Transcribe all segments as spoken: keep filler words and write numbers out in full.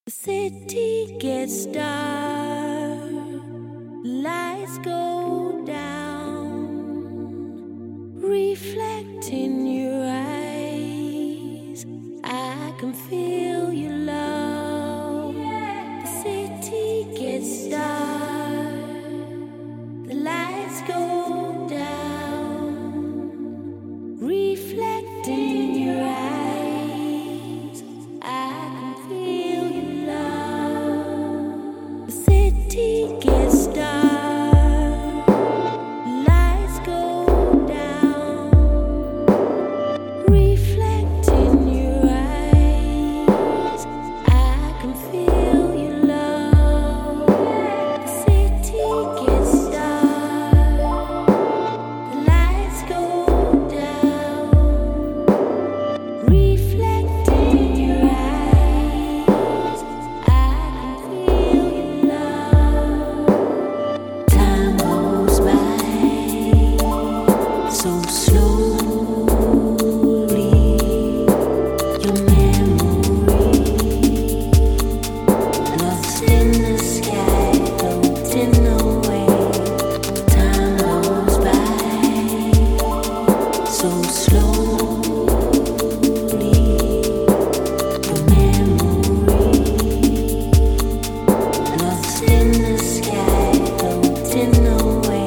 The city gets dark, lights go down, reflect in your eyes. I can feel your love. The city gets dark, the lights go down, reflect in your eyes. Gets dark, lights go down, reflect in your eyes. I can feel your love. The city gets dark, the lights go down, reflect in your eyes. I can feel your love. So slowly, your memory lost in the sky, floating away. Time goes by so slowly, your memory lost in the sky, floating away.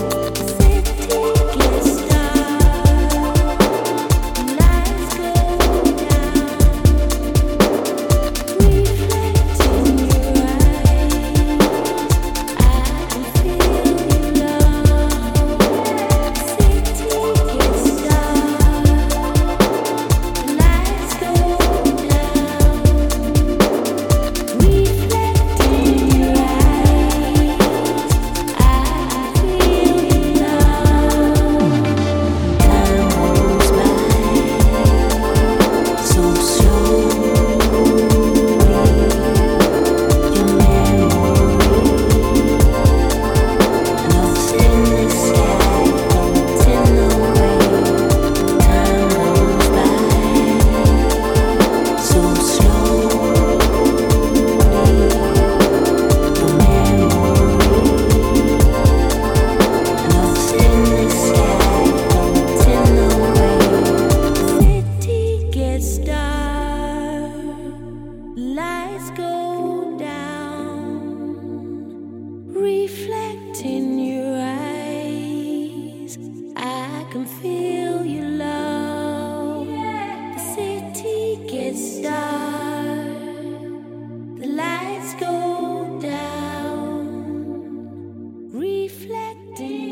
Lights go down, reflect in your eyes. I can feel your love. The city gets dark, the lights go down, reflecting.